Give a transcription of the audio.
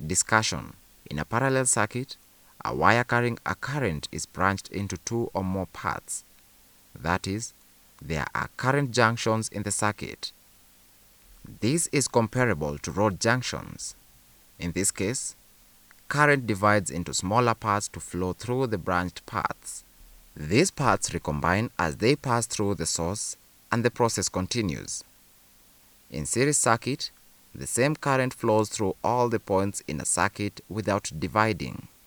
Discussion. In a parallel circuit, a wire carrying a current is branched into two or more paths. That is, there are current junctions in the circuit. This is comparable to road junctions. In this case, current divides into smaller paths to flow through the branched paths. These paths recombine as they pass through the source, and the process continues. In series circuit, the same current flows through all the points in a circuit without dividing.